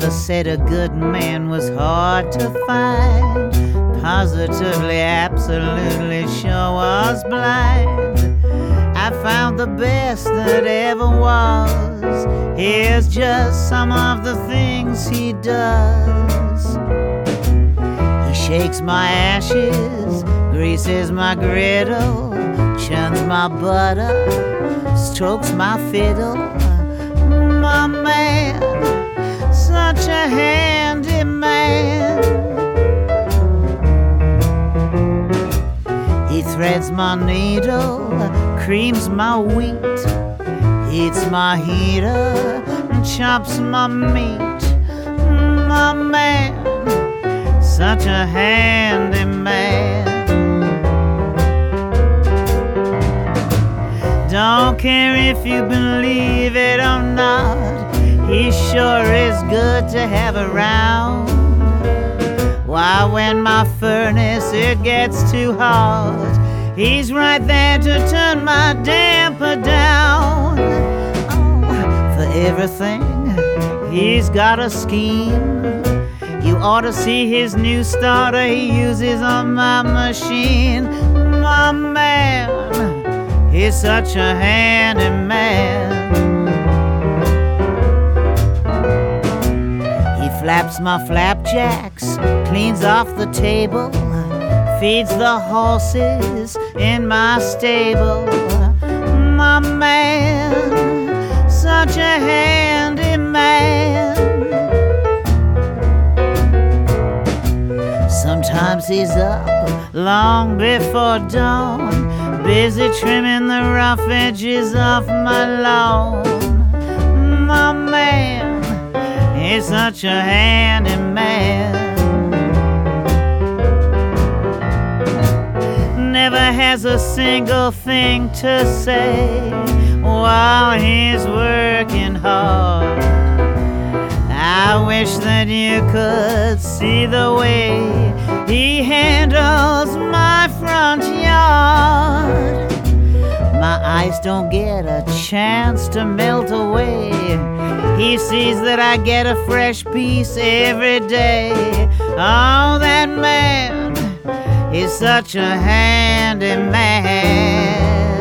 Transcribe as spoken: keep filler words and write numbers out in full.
Mother said a good man was hard to find. Positively, absolutely sure was blind. I found the best that ever was. Here's just some of the things he does. He shakes my ashes, greases my griddle, churns my butter, strokes my fiddle. My man, such a handy man. He threads my needle, creams my wheat, heats my heater, and chops my meat. My man, such a handy man. Don't care if you believe it or not, he sure is good to have around. Why, when my furnace it gets too hot, he's right there to turn my damper down. Oh, for everything, he's got a scheme. You ought to see his new starter he uses on my machine. My man, he's such a handy man. He flaps my flapjacks, cleans off the table, feeds the horses in my stable. My man, such a handy man. Sometimes he's up long before dawn, busy trimming the rough edges off my lawn. My man, he's such a handy man. Never has a single thing to say while he's working hard. I wish that you could see the way he handles my front yard. My eyes don't get a chance to melt away. He sees that I get a fresh piece every day. Oh, that man is such a handy man.